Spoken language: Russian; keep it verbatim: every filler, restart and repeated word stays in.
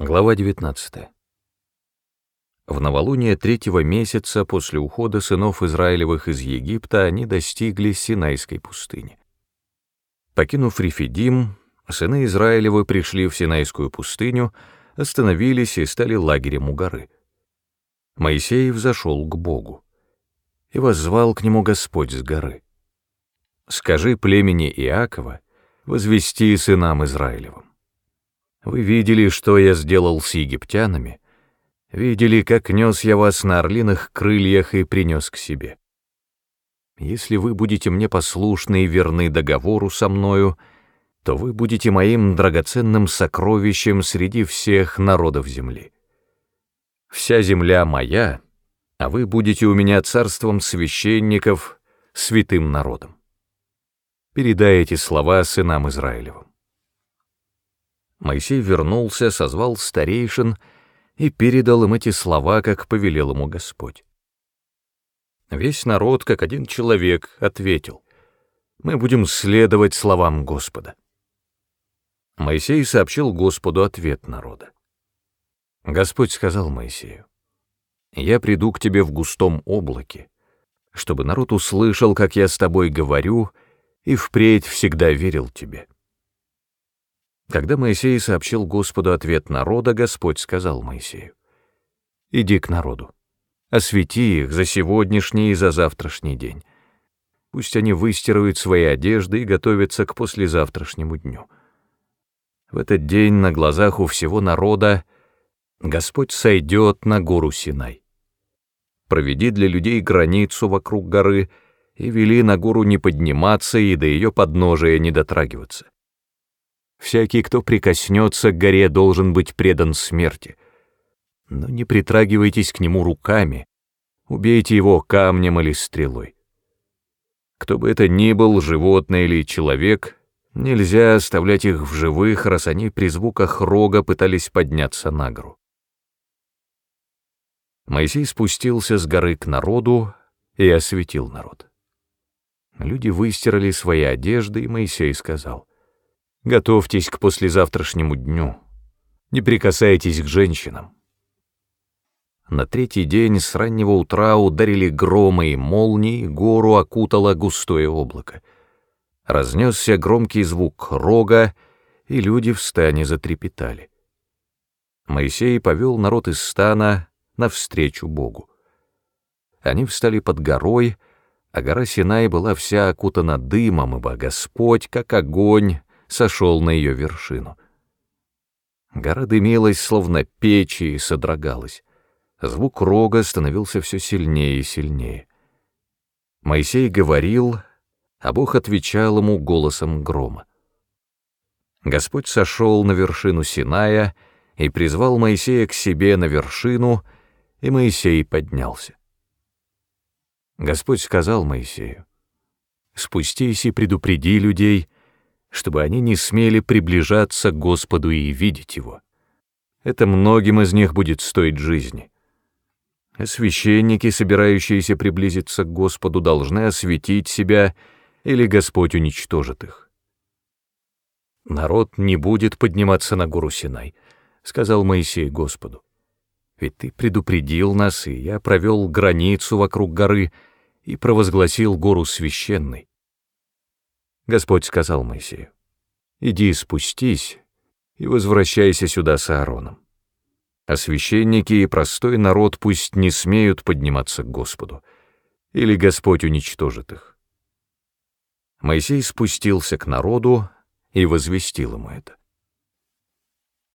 Глава девятнадцатая. В новолуние третьего месяца после ухода сынов Израилевых из Египта они достигли Синайской пустыни. Покинув Рефидим, сыны Израилевы пришли в Синайскую пустыню, остановились и стали лагерем у горы. Моисей взошел к Богу, и воззвал к нему Господь с горы: «Скажи племени Иакова, возвести сынам Израилевым. Вы видели, что я сделал с египтянами, видели, как нес я вас на орлиных крыльях и принес к себе. Если вы будете мне послушны и верны договору со мною, то вы будете моим драгоценным сокровищем среди всех народов земли. Вся земля моя, а вы будете у меня царством священников, святым народом. Передай эти слова сынам Израилевым». Моисей вернулся, созвал старейшин и передал им эти слова, как повелел ему Господь. Весь народ, как один человек, ответил: «Мы будем следовать словам Господа». Моисей сообщил Господу ответ народа. Господь сказал Моисею: «Я приду к тебе в густом облаке, чтобы народ услышал, как я с тобой говорю, и впредь всегда верил тебе». Когда Моисей сообщил Господу ответ народа, Господь сказал Моисею: «Иди к народу, освети их за сегодняшний и за завтрашний день. Пусть они выстирают свои одежды и готовятся к послезавтрашнему дню. В этот день на глазах у всего народа Господь сойдет на гору Синай. Проведи для людей границу вокруг горы и вели на гору не подниматься и до ее подножия не дотрагиваться. Всякий, кто прикоснется к горе, должен быть предан смерти. Но не притрагивайтесь к нему руками, убейте его камнем или стрелой. Кто бы это ни был, животное или человек, нельзя оставлять их в живых, раз они при звуках рога пытались подняться на гору». Моисей спустился с горы к народу и осветил народ. Люди выстирали свои одежды, и Моисей сказал: «Готовьтесь к послезавтрашнему дню, не прикасайтесь к женщинам». На третий день с раннего утра ударили громы и молнии, гору окутало густое облако. Разнесся громкий звук рога, и люди в стане затрепетали. Моисей повел народ из стана навстречу Богу. Они встали под горой, а гора Синай была вся окутана дымом, ибо Господь, как огонь, сошел на ее вершину. Гора дымилась, словно печь, и содрогалась. Звук рога становился все сильнее и сильнее. Моисей говорил, а Бог отвечал ему голосом грома. Господь сошел на вершину Синая и призвал Моисея к себе на вершину, и Моисей поднялся. Господь сказал Моисею: «Спустись и предупреди людей, чтобы они не смели приближаться к Господу и видеть Его. Это многим из них будет стоить жизни. А священники, собирающиеся приблизиться к Господу, должны осветить себя, или Господь уничтожит их». «Народ не будет подниматься на гору Синай», — сказал Моисей Господу. «Ведь ты предупредил нас, и я провел границу вокруг горы и провозгласил гору священной». Господь сказал Моисею: «Иди спустись и возвращайся сюда с Аароном. А священники и простой народ пусть не смеют подниматься к Господу, или Господь уничтожит их». Моисей спустился к народу и возвестил ему это.